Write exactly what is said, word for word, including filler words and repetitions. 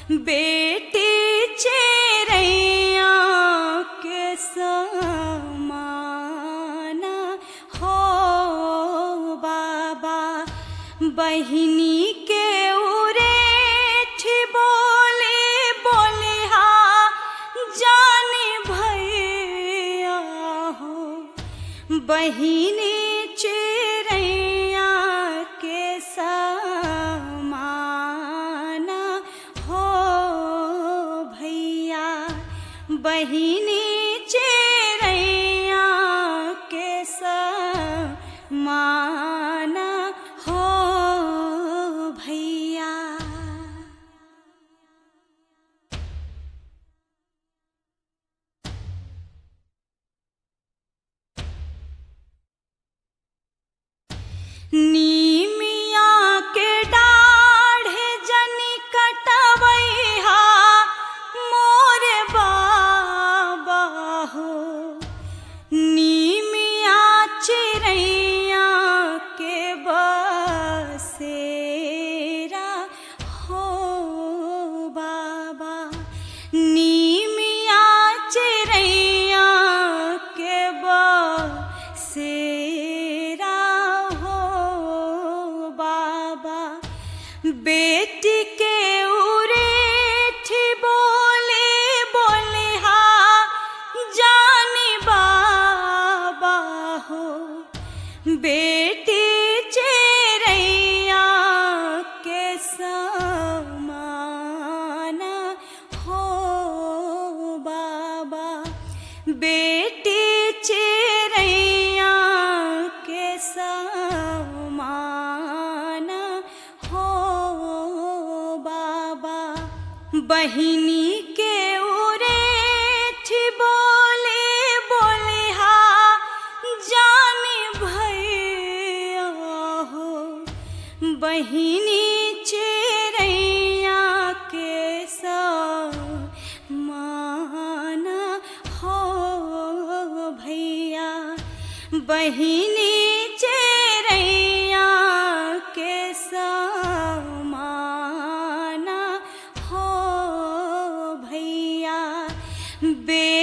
बेटी चेरैया के समाना हो बाबा। बहिनी के उरेठ बोले बोले हा जाने भैया हो। बहिनी चेरैया के समाना हो भैया। बहिनी चेरैया के समाना हो भैया। नीमिया के डाढ़े जनी कटवैहा मोरे बाबा हो। नीमिया चिरैया के बसेरा हो बाबा। नीमिया चिरैया के बसेरा हो बाबा। बेटी के उरेठ बोले बोले हा जानी बाबा हो। बेटी चेरैया के समाना हो बाबा। बेटी चेरैया के समाना हो बाबा। बहिनी के उरेठ बोले बोले हा जाने भैया हो। बहिनी चेरैया के समाना हो भैया। बहिनी चेरैया के समाना हो भैया। बे